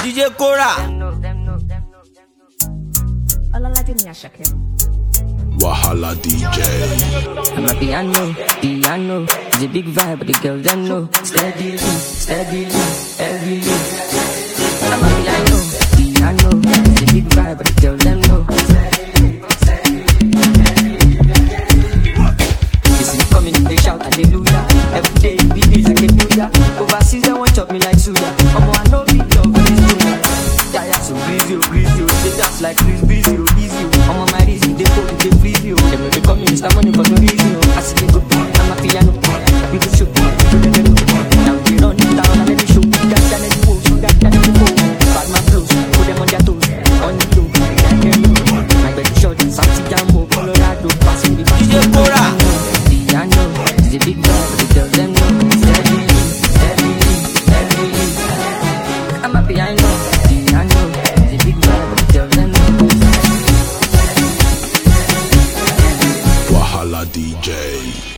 DJ Kora. Wahala DJ. I'm a piano, it's a big vibe, but the girls them know. Steadily, heavily. I'm a piano, it's a big vibe, but the girls them know. You see me coming, they shout hallelujah. Every day, be this like a new year. Overseas, they won't chop me like suya. I know be love, but it's too much. Tired, so breezy, they dance like breezy, easy. I'm on my easy, they go, they freeze you. They may be coming, Mr. Money for no reason. I see they go, I'm a piano. We go show, now they run it down and let me show. That can let you go, that can let you go. Bad man blows, put them on their toes. On the floor, my baby short, Santi Jammo, Colorado, pass me the back. DJ Kora. Piano, it's a big vibe, but the girls them know. Steadily. I'm a piano, it's a big vibe, but the girls them know. Wahala DJ.